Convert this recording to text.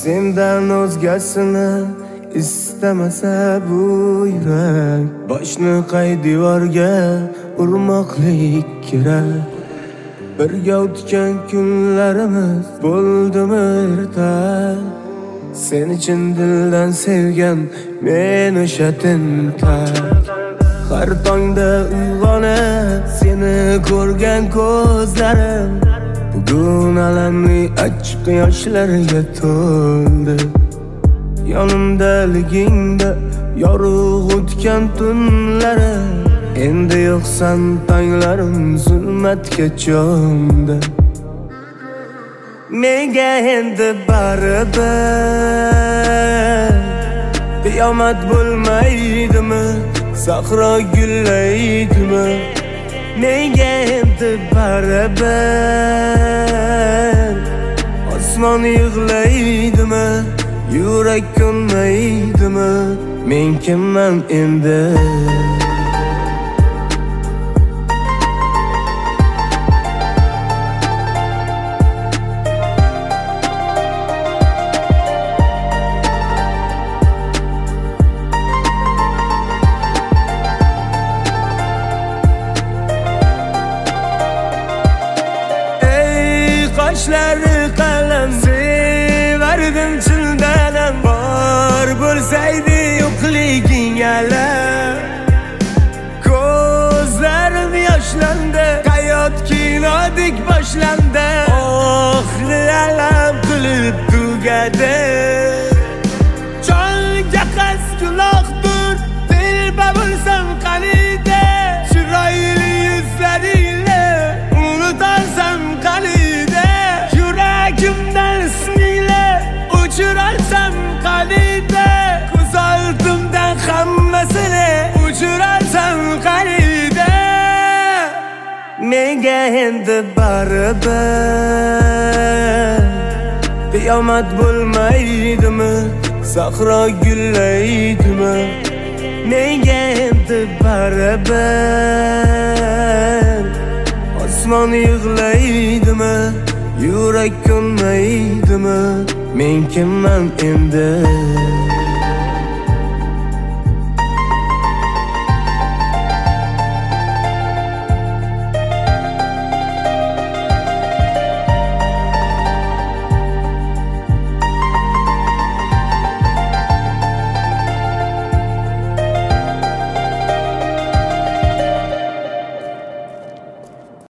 Sendan o'zgasini istamasa bu yurak, boshni qay devorga urmoqlik kerak. Birga o'tgan kunlarimiz bo'ldimi ertak, seni chin dildan sevgan men o'sha tentak. Har tongda uyg'onib seni ko'rgan ko'zlarim bugun alamli achchiq yoshlarga to'ldi. Yonimdaligingda yorug' o'tgan tunlarim, endi yo'qsan tonglarim zulmatga cho'mdi. Menga endi baribir, qiyomat bo'lmaydimi, sahro gullaydimi? Menga endi baribir, osmon yig'laydimi, yurak ko'nmaydimi? Men kimman endi? Qoshlari qalam sevardim childadan, bor bo'lsaydi yo'qliging alam. Ko'zlarim yoshlandi, hayot kinodek boshlandi, oxiri alam qilib tugadi. Jonga qas gunohdir, telba bo'lsam qaniydi, chiroyli yuzlaringni unutarsam qaniydi, yuragimdan ismingni o'chirarsam qaniydi, ko'z oldimdan hammasini o'chirarsam qaniydi. Menga endi baribir, qiyomat bo'lmaydimi, sahro gullaydimi? Menga endi baribir, osmon yig'laydimi, yurak ko'nmaydimi? Men kimman endi?